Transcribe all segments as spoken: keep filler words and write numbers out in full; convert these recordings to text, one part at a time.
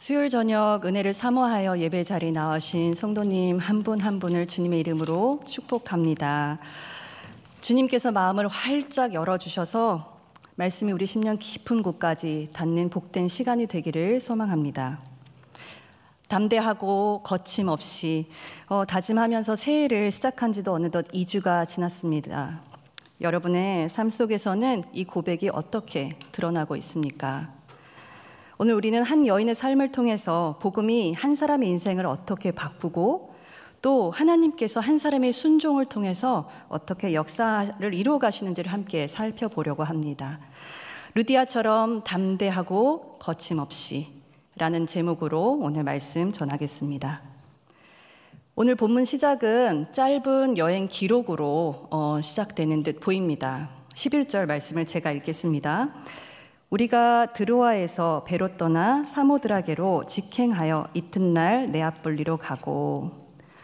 수요일 저녁 은혜를 사모하여 예배 자리에 나오신 성도님 한 분 한 분을 주님의 이름으로 축복합니다. 주님께서 마음을 활짝 열어주셔서 말씀이 우리 심령 깊은 곳까지 닿는 복된 시간이 되기를 소망합니다. 담대하고 거침없이 어, 다짐하면서 새해를 시작한 지도 어느덧 이 주가 지났습니다. 여러분의 삶 속에서는 이 고백이 어떻게 드러나고 있습니까? 오늘 우리는 한 여인의 삶을 통해서 복음이 한 사람의 인생을 어떻게 바꾸고 또 하나님께서 한 사람의 순종을 통해서 어떻게 역사를 이루어 가시는지를 함께 살펴보려고 합니다. 루디아처럼 담대하고 거침없이 라는 제목으로 오늘 말씀 전하겠습니다. 오늘 본문 시작은 짧은 여행 기록으로 어, 시작되는 듯 보입니다. 십일 절 말씀을 제가 읽겠습니다. 우리가 드로아에서 배로 떠나 사모드라게로 직행하여 이튿날 네아폴리로 가고.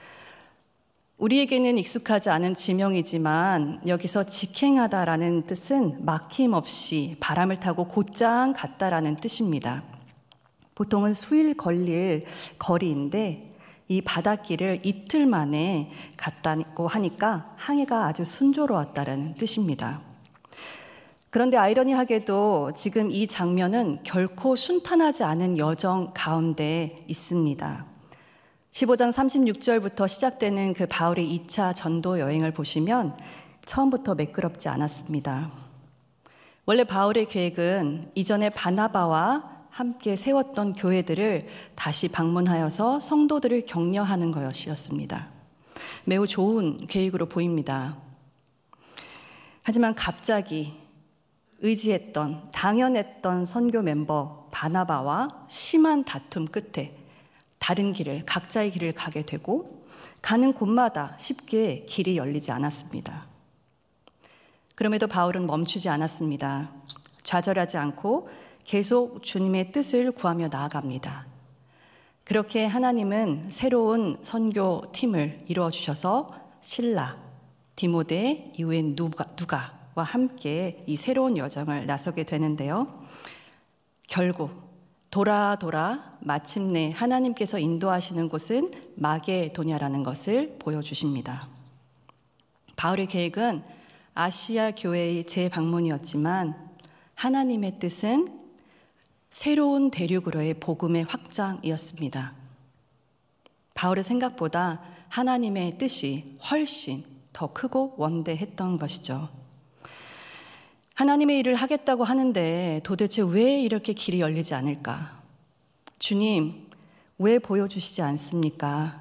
우리에게는 익숙하지 않은 지명이지만 여기서 직행하다라는 뜻은 막힘없이 바람을 타고 곧장 갔다라는 뜻입니다. 보통은 수일 걸릴 거리인데 이 바닷길을 이틀 만에 갔다고 하니까 항해가 아주 순조로웠다라는 뜻입니다. 그런데 아이러니하게도 지금 이 장면은 결코 순탄하지 않은 여정 가운데 있습니다. 십오 장 삼십육 절부터 시작되는 그 바울의 이 차 전도 여행을 보시면 처음부터 매끄럽지 않았습니다. 원래 바울의 계획은 이전에 바나바와 함께 세웠던 교회들을 다시 방문하여서 성도들을 격려하는 것이었습니다. 매우 좋은 계획으로 보입니다. 하지만 갑자기 의지했던, 당연했던 선교 멤버 바나바와 심한 다툼 끝에 다른 길을, 각자의 길을 가게 되고 가는 곳마다 쉽게 길이 열리지 않았습니다. 그럼에도 바울은 멈추지 않았습니다. 좌절하지 않고 계속 주님의 뜻을 구하며 나아갑니다. 그렇게 하나님은 새로운 선교팀을 이루어 주셔서 실라, 디모데, 이후엔 누가, 누가 와 함께 이 새로운 여정을 나서게 되는데요. 결국 돌아 돌아 마침내 하나님께서 인도하시는 곳은 마게도냐라는 것을 보여주십니다. 바울의 계획은 아시아 교회의 재방문이었지만 하나님의 뜻은 새로운 대륙으로의 복음의 확장이었습니다. 바울의 생각보다 하나님의 뜻이 훨씬 더 크고 원대했던 것이죠. 하나님의 일을 하겠다고 하는데 도대체 왜 이렇게 길이 열리지 않을까? 주님, 왜 보여주시지 않습니까?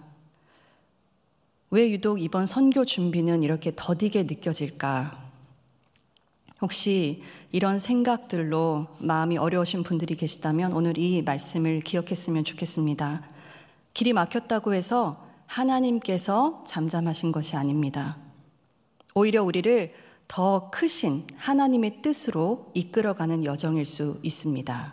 왜 유독 이번 선교 준비는 이렇게 더디게 느껴질까? 혹시 이런 생각들로 마음이 어려우신 분들이 계시다면 오늘 이 말씀을 기억했으면 좋겠습니다. 길이 막혔다고 해서 하나님께서 잠잠하신 것이 아닙니다. 오히려 우리를 더 크신 하나님의 뜻으로 이끌어가는 여정일 수 있습니다.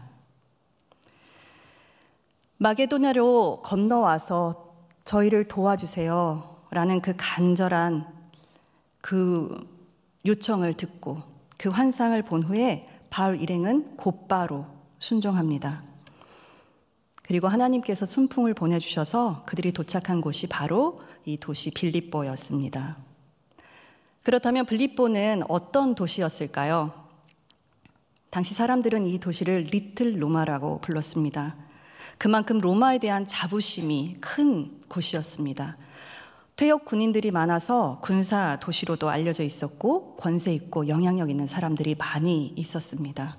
마게도냐로 건너와서 저희를 도와주세요 라는 그 간절한 그 요청을 듣고 그 환상을 본 후에 바울 일행은 곧바로 순종합니다. 그리고 하나님께서 순풍을 보내주셔서 그들이 도착한 곳이 바로 이 도시 빌립보였습니다. 그렇다면 빌립보는 어떤 도시였을까요? 당시 사람들은 이 도시를 리틀 로마라고 불렀습니다. 그만큼 로마에 대한 자부심이 큰 곳이었습니다. 퇴역 군인들이 많아서 군사 도시로도 알려져 있었고 권세 있고 영향력 있는 사람들이 많이 있었습니다.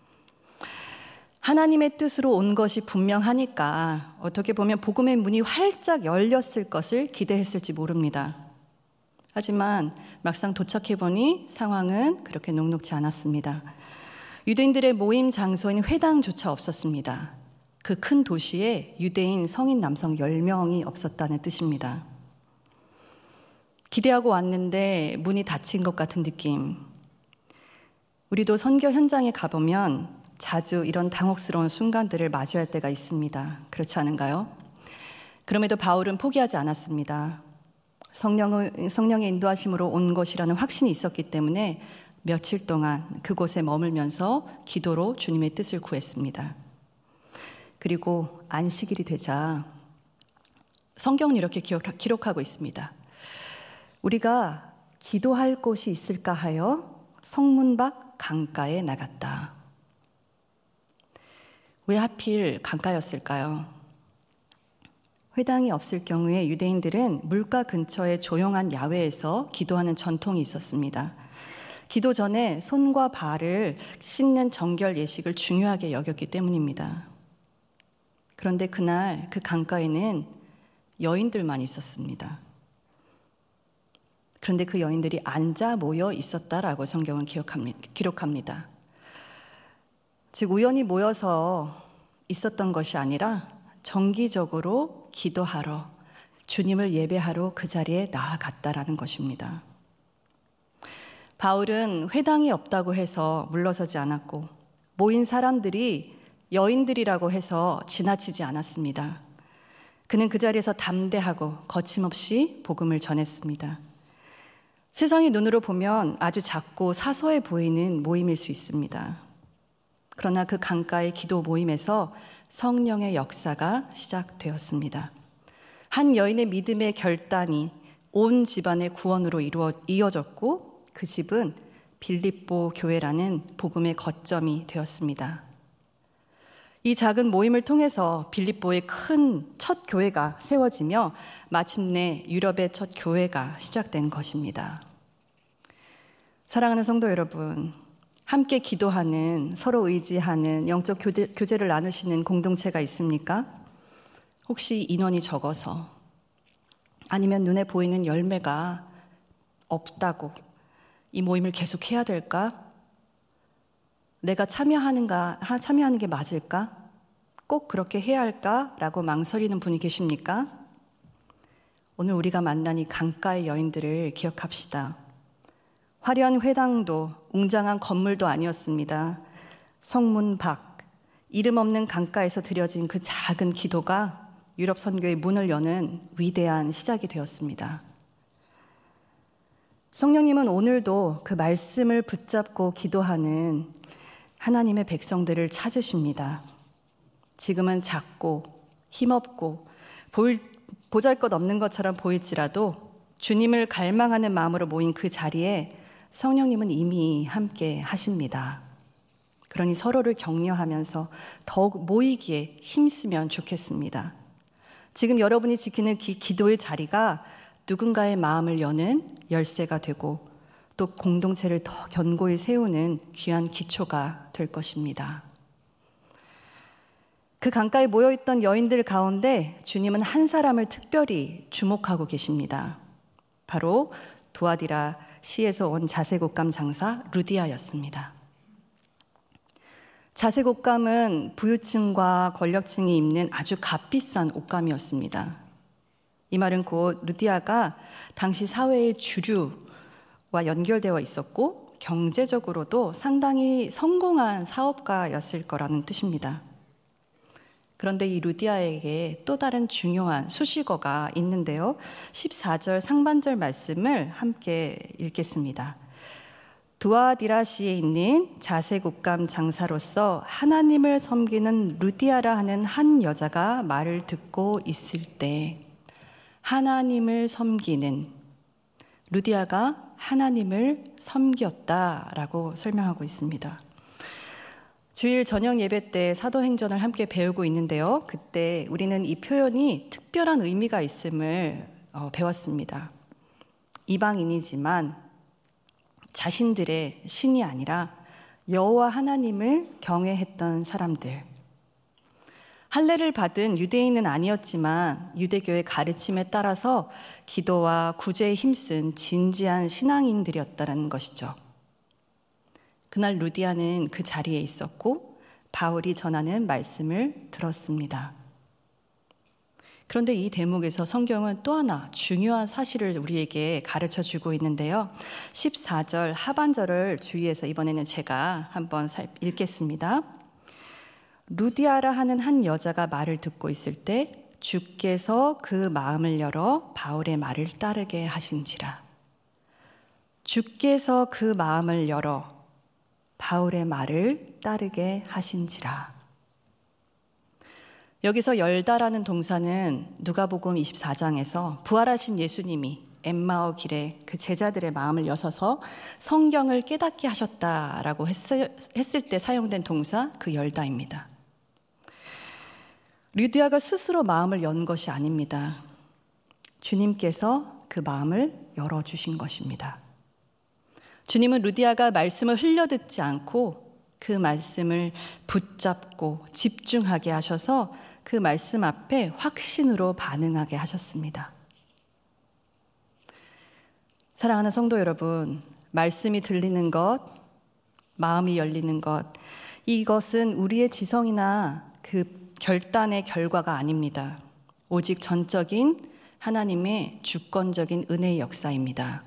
하나님의 뜻으로 온 것이 분명하니까 어떻게 보면 복음의 문이 활짝 열렸을 것을 기대했을지 모릅니다. 하지만 막상 도착해보니 상황은 그렇게 녹록지 않았습니다. 유대인들의 모임 장소인 회당조차 없었습니다. 그 큰 도시에 유대인 성인 남성 열 명이 없었다는 뜻입니다. 기대하고 왔는데 문이 닫힌 것 같은 느낌. 우리도 선교 현장에 가보면 자주 이런 당혹스러운 순간들을 마주할 때가 있습니다. 그렇지 않은가요? 그럼에도 바울은 포기하지 않았습니다. 성령의, 성령의 인도하심으로 온 것이라는 확신이 있었기 때문에 며칠 동안 그곳에 머물면서 기도로 주님의 뜻을 구했습니다. 그리고 안식일이 되자 성경은 이렇게 기록하고 있습니다. 우리가 기도할 곳이 있을까 하여 성문 밖 강가에 나갔다. 왜 하필 강가였을까요? 회당이 없을 경우에 유대인들은 물가 근처의 조용한 야외에서 기도하는 전통이 있었습니다. 기도 전에 손과 발을 씻는 정결 예식을 중요하게 여겼기 때문입니다. 그런데 그날 그 강가에는 여인들만 있었습니다. 그런데 그 여인들이 앉아 모여 있었다라고 성경은 기록합니다. 즉 우연히 모여서 있었던 것이 아니라 정기적으로 기도하러, 주님을 예배하러 그 자리에 나아갔다라는 것입니다. 바울은 회당이 없다고 해서 물러서지 않았고 모인 사람들이 여인들이라고 해서 지나치지 않았습니다. 그는 그 자리에서 담대하고 거침없이 복음을 전했습니다. 세상의 눈으로 보면 아주 작고 사소해 보이는 모임일 수 있습니다. 그러나 그 강가의 기도 모임에서 성령의 역사가 시작되었습니다. 한 여인의 믿음의 결단이 온 집안의 구원으로 이루어, 이어졌고 그 집은 빌립보 교회라는 복음의 거점이 되었습니다. 이 작은 모임을 통해서 빌립보의 큰 첫 교회가 세워지며 마침내 유럽의 첫 교회가 시작된 것입니다. 사랑하는 성도 여러분, 함께 기도하는, 서로 의지하는 영적 교제, 교제를 나누시는 공동체가 있습니까? 혹시 인원이 적어서 아니면 눈에 보이는 열매가 없다고 이 모임을 계속 해야 될까? 내가 참여하는가, 참여하는 게 맞을까? 꼭 그렇게 해야 할까? 라고 망설이는 분이 계십니까? 오늘 우리가 만난 이 강가의 여인들을 기억합시다. 화려한 회당도 웅장한 건물도 아니었습니다. 성문 밖, 이름 없는 강가에서 드려진 그 작은 기도가 유럽 선교의 문을 여는 위대한 시작이 되었습니다. 성령님은 오늘도 그 말씀을 붙잡고 기도하는 하나님의 백성들을 찾으십니다. 지금은 작고 힘없고 보일, 보잘것없는 것처럼 보일지라도 주님을 갈망하는 마음으로 모인 그 자리에 성령님은 이미 함께 하십니다. 그러니 서로를 격려하면서 더욱 모이기에 힘쓰면 좋겠습니다. 지금 여러분이 지키는 기, 기도의 자리가 누군가의 마음을 여는 열쇠가 되고 또 공동체를 더 견고히 세우는 귀한 기초가 될 것입니다. 그 강가에 모여있던 여인들 가운데 주님은 한 사람을 특별히 주목하고 계십니다. 바로 두아디라 시에서 온 자색옷감 장사 루디아였습니다. 자색옷감은 부유층과 권력층이 입는 아주 값비싼 옷감이었습니다. 이 말은 곧 루디아가 당시 사회의 주류와 연결되어 있었고 경제적으로도 상당히 성공한 사업가였을 거라는 뜻입니다. 그런데 이 루디아에게 또 다른 중요한 수식어가 있는데요. 십사 절 상반절 말씀을 함께 읽겠습니다. 두아디라시에 있는 자색옷감 장사로서 하나님을 섬기는 루디아라 하는 한 여자가 말을 듣고 있을 때 하나님을 섬기는 루디아가 하나님을 섬겼다라고 설명하고 있습니다. 주일 저녁 예배 때 사도행전을 함께 배우고 있는데요. 그때 우리는 이 표현이 특별한 의미가 있음을 어, 배웠습니다. 이방인이지만 자신들의 신이 아니라 여호와 하나님을 경외했던 사람들. 할례를 받은 유대인은 아니었지만 유대교의 가르침에 따라서 기도와 구제에 힘쓴 진지한 신앙인들이었다는 것이죠. 그날 루디아는 그 자리에 있었고 바울이 전하는 말씀을 들었습니다. 그런데 이 대목에서 성경은 또 하나 중요한 사실을 우리에게 가르쳐주고 있는데요. 십사 절 하반절을 주의해서 이번에는 제가 한번 읽겠습니다. 루디아라 하는 한 여자가 말을 듣고 있을 때 주께서 그 마음을 열어 바울의 말을 따르게 하신지라. 주께서 그 마음을 열어 바울의 말을 따르게 하신지라. 여기서 열다라는 동사는 누가복음 이십사 장에서 부활하신 예수님이 엠마오 길에 그 제자들의 마음을 여서서 성경을 깨닫게 하셨다라고 했을, 했을 때 사용된 동사 그 열다입니다. 루디아가 스스로 마음을 연 것이 아닙니다. 주님께서 그 마음을 열어주신 것입니다. 주님은 루디아가 말씀을 흘려듣지 않고 그 말씀을 붙잡고 집중하게 하셔서 그 말씀 앞에 확신으로 반응하게 하셨습니다. 사랑하는 성도 여러분, 말씀이 들리는 것, 마음이 열리는 것, 이것은 우리의 지성이나 그 결단의 결과가 아닙니다. 오직 전적인 하나님의 주권적인 은혜의 역사입니다.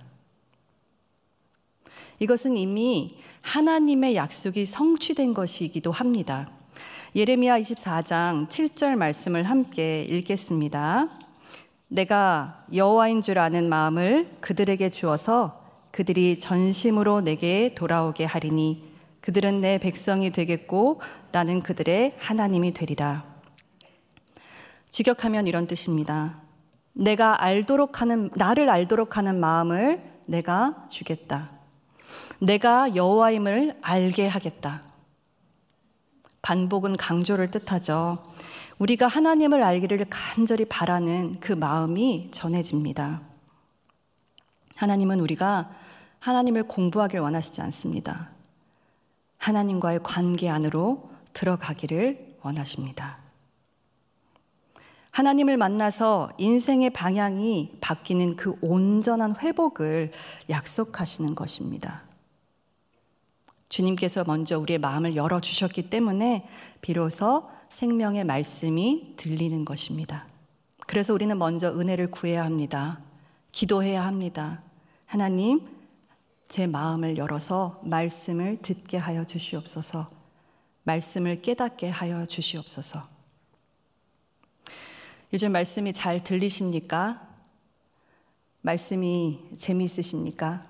이것은 이미 하나님의 약속이 성취된 것이기도 합니다. 예레미야 이십사 장 칠 절 말씀을 함께 읽겠습니다. 내가 여호와인 줄 아는 마음을 그들에게 주어서 그들이 전심으로 내게 돌아오게 하리니 그들은 내 백성이 되겠고 나는 그들의 하나님이 되리라. 직역하면 이런 뜻입니다. 내가 알도록 하는, 나를 알도록 하는 마음을 내가 주겠다. 내가 여호와임을 알게 하겠다. 반복은 강조를 뜻하죠. 우리가 하나님을 알기를 간절히 바라는 그 마음이 전해집니다. 하나님은 우리가 하나님을 공부하길 원하시지 않습니다. 하나님과의 관계 안으로 들어가기를 원하십니다. 하나님을 만나서 인생의 방향이 바뀌는 그 온전한 회복을 약속하시는 것입니다. 주님께서 먼저 우리의 마음을 열어주셨기 때문에 비로소 생명의 말씀이 들리는 것입니다. 그래서 우리는 먼저 은혜를 구해야 합니다. 기도해야 합니다. 하나님, 제 마음을 열어서 말씀을 듣게 하여 주시옵소서. 말씀을 깨닫게 하여 주시옵소서. 요즘 말씀이 잘 들리십니까? 말씀이 재미있으십니까?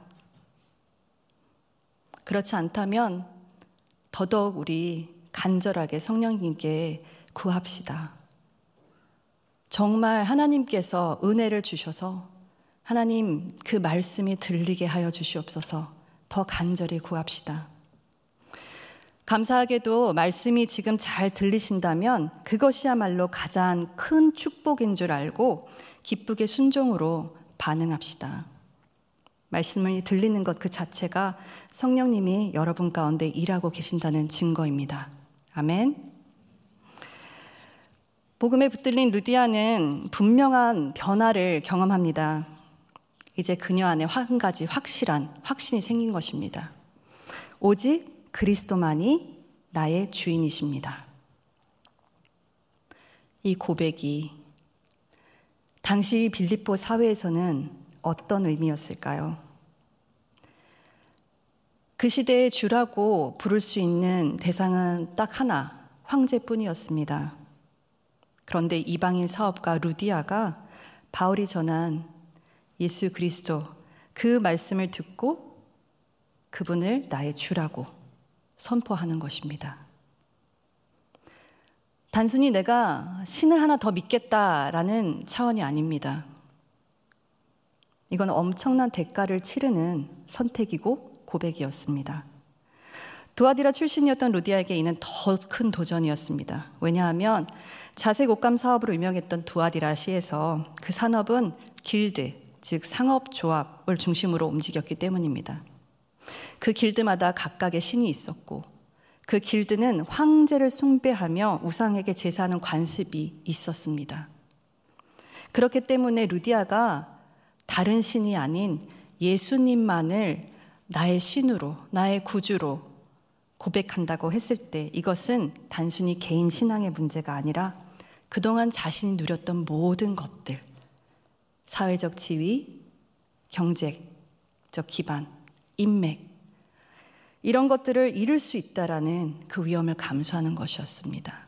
그렇지 않다면 더더욱 우리 간절하게 성령님께 구합시다. 정말 하나님께서 은혜를 주셔서 하나님 그 말씀이 들리게 하여 주시옵소서. 더 간절히 구합시다. 감사하게도 말씀이 지금 잘 들리신다면 그것이야말로 가장 큰 축복인 줄 알고 기쁘게 순종으로 반응합시다. 말씀이 들리는 것 그 자체가 성령님이 여러분 가운데 일하고 계신다는 증거입니다. 아멘. 복음에 붙들린 루디아는 분명한 변화를 경험합니다. 이제 그녀 안에 한 가지 확실한 확신이 생긴 것입니다. 오직 그리스도만이 나의 주인이십니다. 이 고백이 당시 빌립보 사회에서는 어떤 의미였을까요? 그 시대의 주라고 부를 수 있는 대상은 딱 하나, 황제뿐이었습니다. 그런데 이방인 사업가 루디아가 바울이 전한 예수 그리스도 그 말씀을 듣고 그분을 나의 주라고 선포하는 것입니다. 단순히 내가 신을 하나 더 믿겠다라는 차원이 아닙니다. 이건 엄청난 대가를 치르는 선택이고 고백이었습니다. 두아디라 출신이었던 루디아에게 이는 더 큰 도전이었습니다. 왜냐하면 자색 옷감 사업으로 유명했던 두아디라 시에서 그 산업은 길드, 즉 상업조합을 중심으로 움직였기 때문입니다. 그 길드마다 각각의 신이 있었고 그 길드는 황제를 숭배하며 우상에게 제사하는 관습이 있었습니다. 그렇기 때문에 루디아가 다른 신이 아닌 예수님만을 나의 신으로, 나의 구주로 고백한다고 했을 때 이것은 단순히 개인 신앙의 문제가 아니라 그동안 자신이 누렸던 모든 것들, 사회적 지위, 경제적 기반, 인맥, 이런 것들을 잃을 수 있다라는 그 위험을 감수하는 것이었습니다.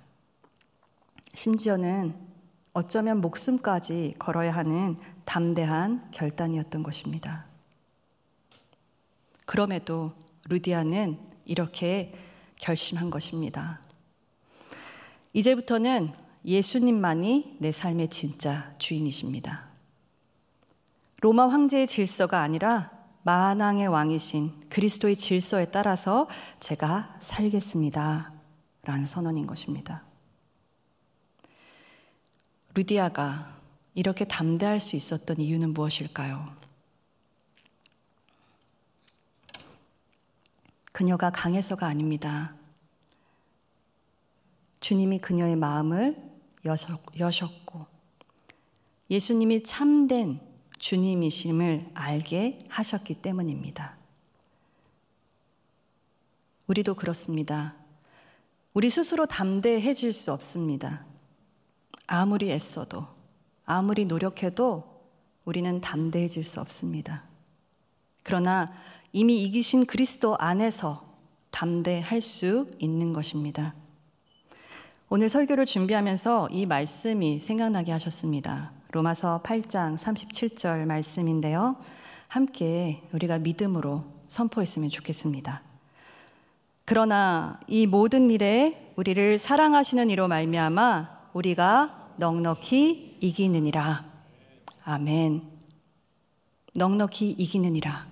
심지어는 어쩌면 목숨까지 걸어야 하는 담대한 결단이었던 것입니다. 그럼에도 루디아는 이렇게 결심한 것입니다. 이제부터는 예수님만이 내 삶의 진짜 주인이십니다. 로마 황제의 질서가 아니라 만왕의 왕이신 그리스도의 질서에 따라서 제가 살겠습니다. 라는 선언인 것입니다. 루디아가 이렇게 담대할 수 있었던 이유는 무엇일까요? 그녀가 강해서가 아닙니다. 주님이 그녀의 마음을 여셨고 예수님이 참된 주님이심을 알게 하셨기 때문입니다. 우리도 그렇습니다. 우리 스스로 담대해질 수 없습니다. 아무리 애써도, 아무리 노력해도 우리는 담대해질 수 없습니다. 그러나 이미 이기신 그리스도 안에서 담대할 수 있는 것입니다. 오늘 설교를 준비하면서 이 말씀이 생각나게 하셨습니다. 로마서 팔 장 삼십칠 절 말씀인데요. 함께 우리가 믿음으로 선포했으면 좋겠습니다. 그러나 이 모든 일에 우리를 사랑하시는 이로 말미암아 우리가 넉넉히 이기느니라. 아멘. 넉넉히 이기느니라.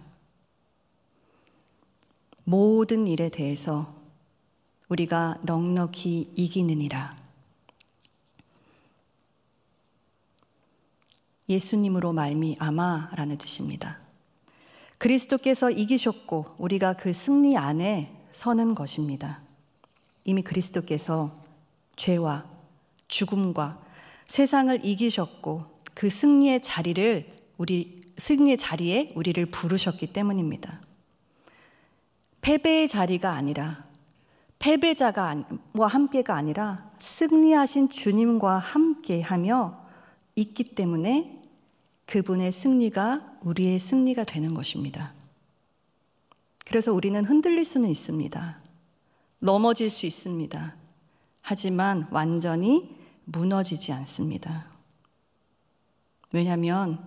모든 일에 대해서 우리가 넉넉히 이기느니라. 예수님으로 말미암아라는 뜻입니다. 그리스도께서 이기셨고 우리가 그 승리 안에 서는 것입니다. 이미 그리스도께서 죄와 죽음과 세상을 이기셨고 그 승리의 자리를 우리 승리의 자리에 우리를 부르셨기 때문입니다. 패배의 자리가 아니라 패배자가 함께가 아니라 승리하신 주님과 함께하며 있기 때문에 그분의 승리가 우리의 승리가 되는 것입니다. 그래서 우리는 흔들릴 수는 있습니다. 넘어질 수 있습니다. 하지만 완전히 무너지지 않습니다. 왜냐하면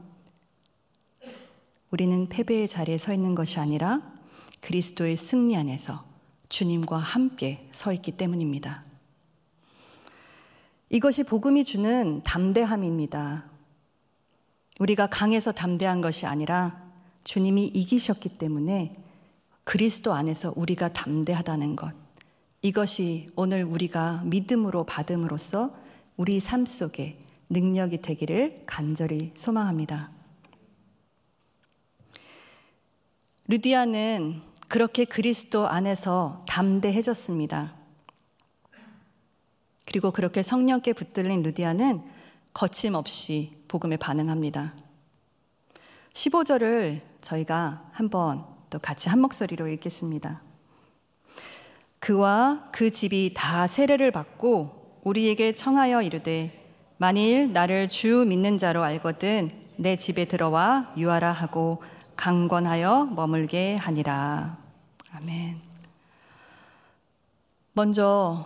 우리는 패배의 자리에 서 있는 것이 아니라 그리스도의 승리 안에서 주님과 함께 서 있기 때문입니다. 이것이 복음이 주는 담대함입니다. 우리가 강해서 담대한 것이 아니라 주님이 이기셨기 때문에 그리스도 안에서 우리가 담대하다는 것, 이것이 오늘 우리가 믿음으로 받음으로써 우리 삶 속에 능력이 되기를 간절히 소망합니다. 루디아는 그렇게 그리스도 안에서 담대해졌습니다. 그리고 그렇게 성령께 붙들린 루디아는 거침없이 복음에 반응합니다. 십오 절을 저희가 한번 또 같이 한 목소리로 읽겠습니다. 그와 그 집이 다 세례를 받고 우리에게 청하여 이르되 만일 나를 주 믿는 자로 알거든 내 집에 들어와 유하라 하고 강권하여 머물게 하니라. 아멘. 먼저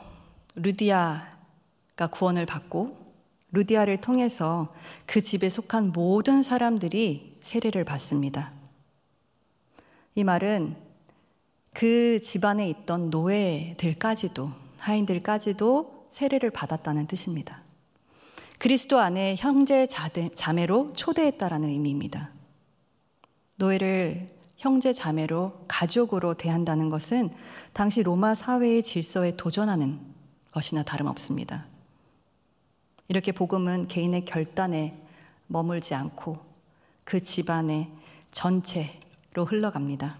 루디아가 구원을 받고 루디아를 통해서 그 집에 속한 모든 사람들이 세례를 받습니다. 이 말은 그 집안에 있던 노예들까지도, 하인들까지도 세례를 받았다는 뜻입니다. 그리스도 안에 형제 자매로 초대했다라는 의미입니다. 노예를 형제 자매로 가족으로 대한다는 것은 당시 로마 사회의 질서에 도전하는 것이나 다름없습니다. 이렇게 복음은 개인의 결단에 머물지 않고 그 집안의 전체로 흘러갑니다.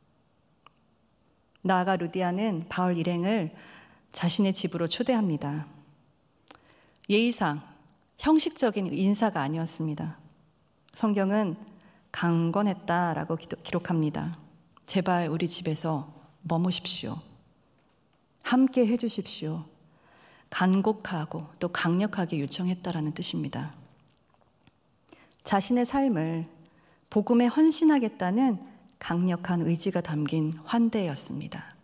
나아가 루디아는 바울 일행을 자신의 집으로 초대합니다. 예의상 형식적인 인사가 아니었습니다. 성경은 강권했다라고 기록합니다. 제발 우리 집에서 머무십시오. 함께 해주십시오. 간곡하고 또 강력하게 요청했다라는 뜻입니다. 자신의 삶을 복음에 헌신하겠다는 강력한 의지가 담긴 환대였습니다.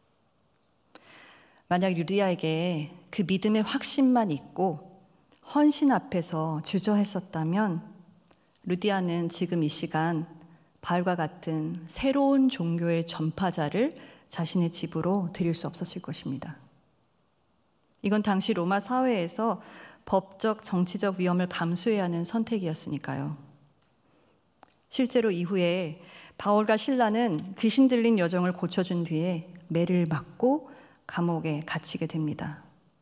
만약 루디아에게 그 믿음의 확신만 있고 헌신 앞에서 주저했었다면 루디아는 지금 이 시간 바울과 같은 새로운 종교의 전파자를 자신의 집으로 들일 수 없었을 것입니다. 이건 당시 로마 사회에서 법적, 정치적 위험을 감수해야 하는 선택이었으니까요. 실제로 이후에 바울과 실라는 귀신 들린 여정을 고쳐준 뒤에 매를 맞고 감옥에 갇히게 됩니다.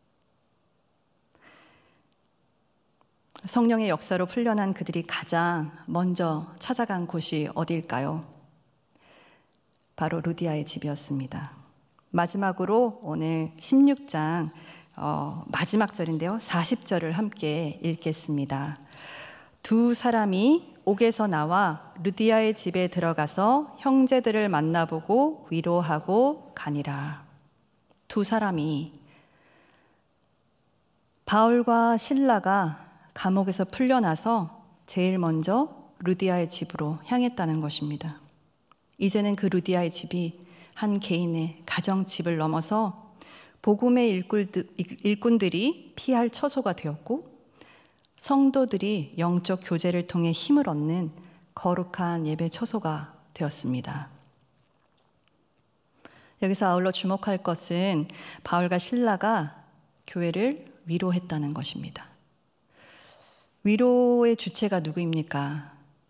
성령의 역사로 풀려난 그들이 가장 먼저 찾아간 곳이 어디일까요? 바로 루디아의 집이었습니다. 마지막으로 오늘 십육 장 어, 마지막 절인데요. 사십 절을 함께 읽겠습니다. 두 사람이 옥에서 나와 루디아의 집에 들어가서 형제들을 만나보고 위로하고 가니라. 두 사람이, 바울과 실라가 감옥에서 풀려나서 제일 먼저 루디아의 집으로 향했다는 것입니다. 이제는 그 루디아의 집이 한 개인의 가정집을 넘어서 복음의 일꾼들이 피할 처소가 되었고, 성도들이 영적 교제를 통해 힘을 얻는 거룩한 예배 처소가 되었습니다. 여기서 아울러 주목할 것은 바울과 실라가 교회를 위로했다는 것입니다. 위로의 주체가 누구입니까?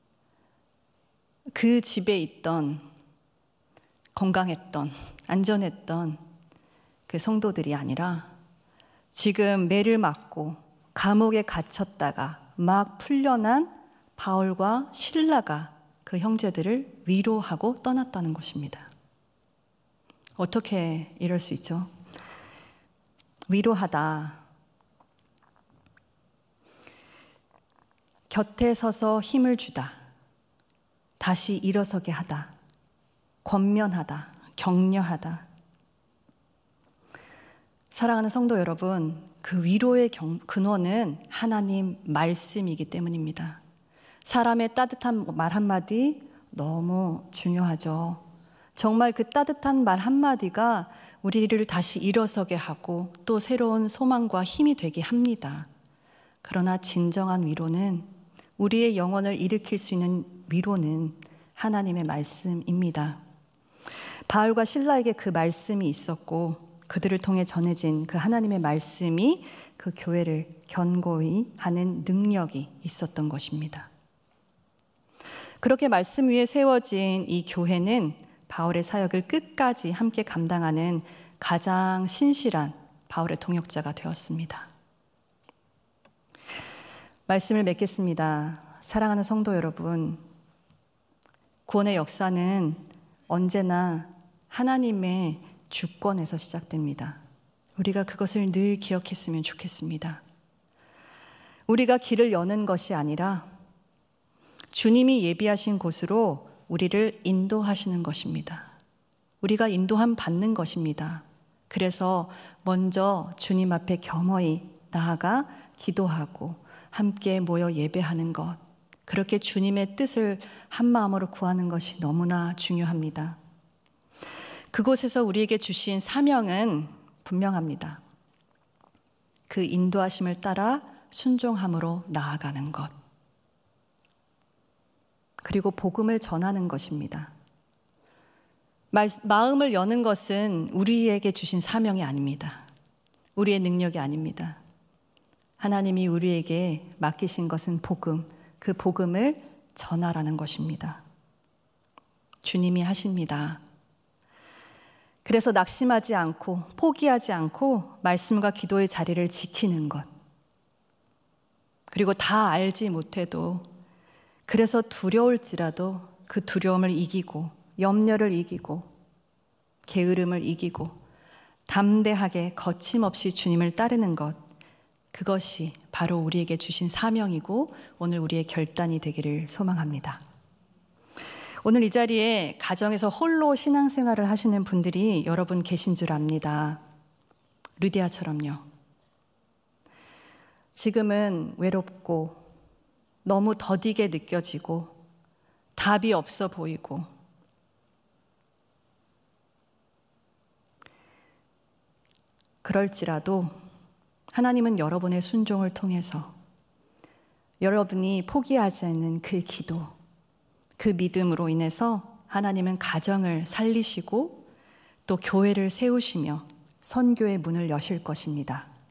그 집에 있던, 건강했던, 안전했던 그 성도들이 아니라 지금 매를 맞고 감옥에 갇혔다가 막 풀려난 바울과 실라가 그 형제들을 위로하고 떠났다는 것입니다. 어떻게 이럴 수 있죠? 위로하다. 곁에 서서 힘을 주다. 다시 일어서게 하다. 권면하다. 격려하다. 사랑하는 성도 여러분, 그 위로의 근원은 하나님 말씀이기 때문입니다. 사람의 따뜻한 말 한마디 너무 중요하죠. 정말 그 따뜻한 말 한마디가 우리를 다시 일어서게 하고 또 새로운 소망과 힘이 되게 합니다. 그러나 진정한 위로는, 우리의 영혼을 일으킬 수 있는 위로는 하나님의 말씀입니다. 바울과 실라에게 그 말씀이 있었고 그들을 통해 전해진 그 하나님의 말씀이 그 교회를 견고히 하는 능력이 있었던 것입니다. 그렇게 말씀 위에 세워진 이 교회는 바울의 사역을 끝까지 함께 감당하는 가장 신실한 바울의 동역자가 되었습니다. 말씀을 맺겠습니다. 사랑하는 성도 여러분, 구원의 역사는 언제나 하나님의 주권에서 시작됩니다. 우리가 그것을 늘 기억했으면 좋겠습니다. 우리가 길을 여는 것이 아니라 주님이 예비하신 곳으로 우리를 인도하시는 것입니다. 우리가 인도함 받는 것입니다. 그래서 먼저 주님 앞에 겸허히 나아가 기도하고 함께 모여 예배하는 것, 그렇게 주님의 뜻을 한 마음으로 구하는 것이 너무나 중요합니다. 그곳에서 우리에게 주신 사명은 분명합니다. 그 인도하심을 따라 순종함으로 나아가는 것, 그리고 복음을 전하는 것입니다. 마음을 여는 것은 우리에게 주신 사명이 아닙니다. 우리의 능력이 아닙니다. 하나님이 우리에게 맡기신 것은 복음, 그 복음을 전하라는 것입니다. 주님이 하십니다. 그래서 낙심하지 않고 포기하지 않고 말씀과 기도의 자리를 지키는 것, 그리고 다 알지 못해도, 그래서 두려울지라도 그 두려움을 이기고 염려를 이기고 게으름을 이기고 담대하게 거침없이 주님을 따르는 것, 그것이 바로 우리에게 주신 사명이고 오늘 우리의 결단이 되기를 소망합니다. 오늘 이 자리에 가정에서 홀로 신앙생활을 하시는 분들이 여러분 계신 줄 압니다. 루디아처럼요. 지금은 외롭고 너무 더디게 느껴지고 답이 없어 보이고, 그럴지라도 하나님은 여러분의 순종을 통해서 여러분이 포기하지 않는 그 기도, 그 믿음으로 인해서 하나님은 가정을 살리시고 또 교회를 세우시며 선교의 문을 여실 것입니다.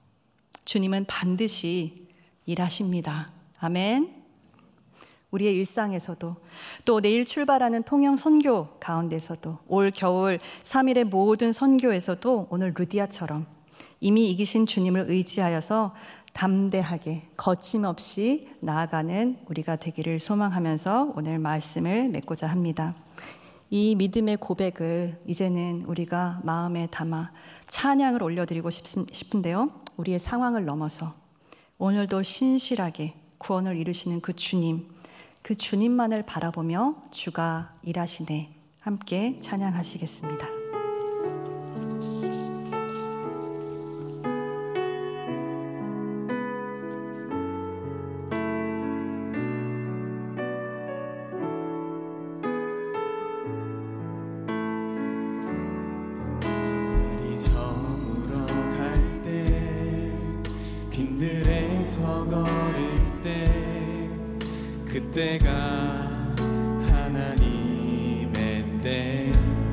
주님은 반드시 일하십니다. 아멘. 우리의 일상에서도 또 내일 출발하는 통영 선교 가운데서도 올 겨울 삼 일의 모든 선교에서도 오늘 루디아처럼 이미 이기신 주님을 의지하여서 담대하게 거침없이 나아가는 우리가 되기를 소망하면서 오늘 말씀을 맺고자 합니다. 이 믿음의 고백을 이제는 우리가 마음에 담아 찬양을 올려드리고 싶은데요. 우리의 상황을 넘어서 오늘도 신실하게 구원을 이루시는 그 주님, 그 주님만을 바라보며 주가 일하시네. 함께 찬양하시겠습니다. 그때가 하나님의 때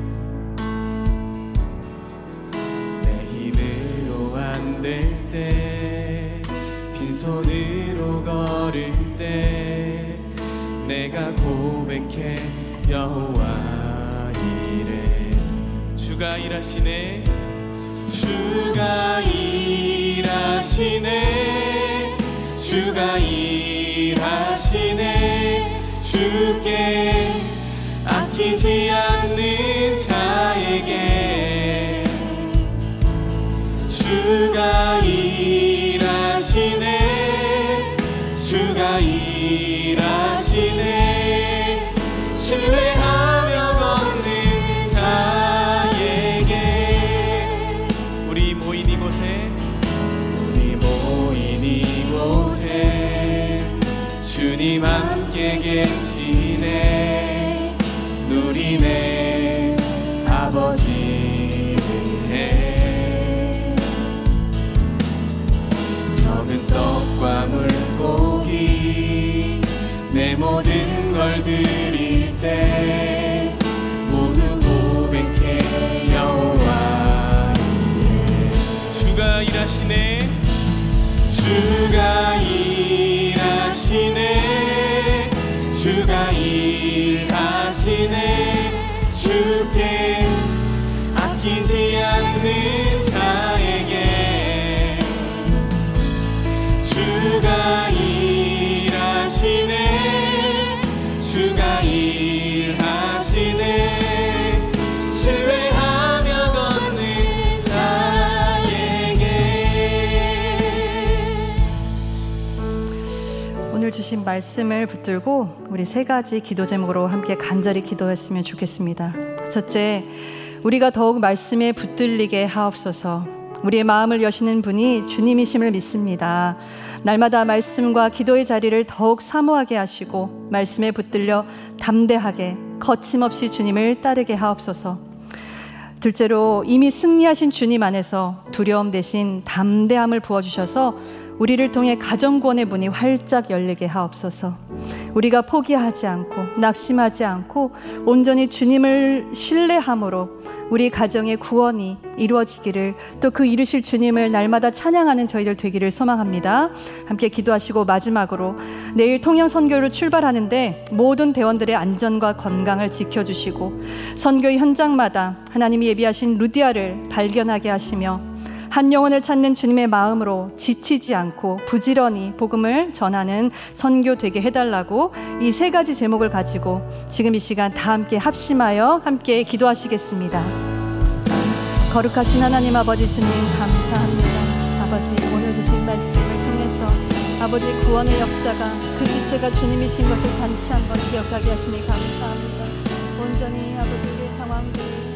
내 힘으로 안 될 때 빈손으로 걸을 때 내가 고백해 여호와 이래 주가 일하시네 주가 일하시네 주가 일하시네 주께 아끼지 않는 자에게 주가 일하시네 주가 일하시네 신뢰하며 걷는 자에게 우리 모인 이곳에 우리 모인 이곳에 주님 함께 계시네 누리네 아버지를 해 적은 떡과 물고기 내 모든 걸 드릴 때 모두 고백해 여호와 이래 주가 일하시네 주가 일하시네 주가 일하시네 주께 아끼지 않는 자에게 주가 일하시네 주가 일하시네 신뢰하며 걷는 자에게 오늘 주신 말씀을 붙들고 우리 세 가지 기도 제목으로 함께 간절히 기도했으면 좋겠습니다. 첫째, 우리가 더욱 말씀에 붙들리게 하옵소서. 우리의 마음을 여시는 분이 주님이심을 믿습니다. 날마다 말씀과 기도의 자리를 더욱 사모하게 하시고 말씀에 붙들려 담대하게 거침없이 주님을 따르게 하옵소서. 둘째로, 이미 승리하신 주님 안에서 두려움 대신 담대함을 부어주셔서 우리를 통해 가정구원의 문이 활짝 열리게 하옵소서. 우리가 포기하지 않고 낙심하지 않고 온전히 주님을 신뢰함으로 우리 가정의 구원이 이루어지기를, 또 그 이루실 주님을 날마다 찬양하는 저희들 되기를 소망합니다. 함께 기도하시고 마지막으로 내일 통영 선교로 출발하는데 모든 대원들의 안전과 건강을 지켜주시고 선교의 현장마다 하나님이 예비하신 루디아를 발견하게 하시며 한 영혼을 찾는 주님의 마음으로 지치지 않고 부지런히 복음을 전하는 선교 되게 해달라고 이 세 가지 제목을 가지고 지금 이 시간 다 함께 합심하여 함께 기도하시겠습니다. 거룩하신 하나님 아버지 주님 감사합니다. 아버지, 오늘 주신 말씀을 통해서 아버지 구원의 역사가 그 주체가 주님이신 것을 다시 한번 기억하게 하시니 감사합니다. 온전히 아버지 우리의 상황들